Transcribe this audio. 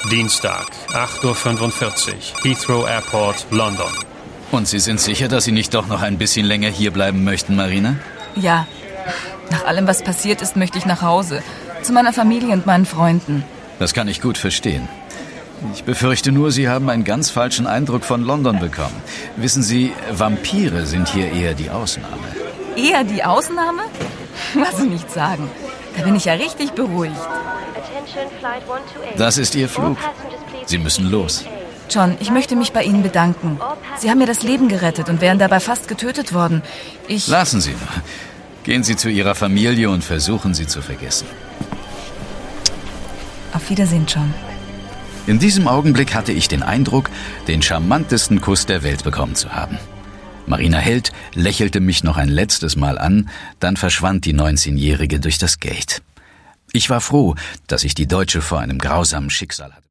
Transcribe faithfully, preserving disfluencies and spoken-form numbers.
Dienstag, acht Uhr fünfundvierzig, Heathrow Airport, London. Und Sie sind sicher, dass Sie nicht doch noch ein bisschen länger hier bleiben möchten, Marina? Ja. Nach allem, was passiert ist, möchte ich nach Hause. Zu meiner Familie und meinen Freunden. Das kann ich gut verstehen. Ich befürchte nur, Sie haben einen ganz falschen Eindruck von London bekommen. Wissen Sie, Vampire sind hier eher die Ausnahme. Eher die Ausnahme? Was Sie nicht sagen. Da bin ich ja richtig beruhigt. Das ist Ihr Flug. Sie müssen los. John, ich möchte mich bei Ihnen bedanken. Sie haben mir das Leben gerettet und wären dabei fast getötet worden. Ich... Lassen Sie nur. Gehen Sie zu Ihrer Familie und versuchen Sie zu vergessen. Auf Wiedersehen, John. In diesem Augenblick hatte ich den Eindruck, den charmantesten Kuss der Welt bekommen zu haben. Marina Held lächelte mich noch ein letztes Mal an, dann verschwand die neunzehnjährige durch das Gate. Ich war froh, dass ich die Deutsche vor einem grausamen Schicksal hatte.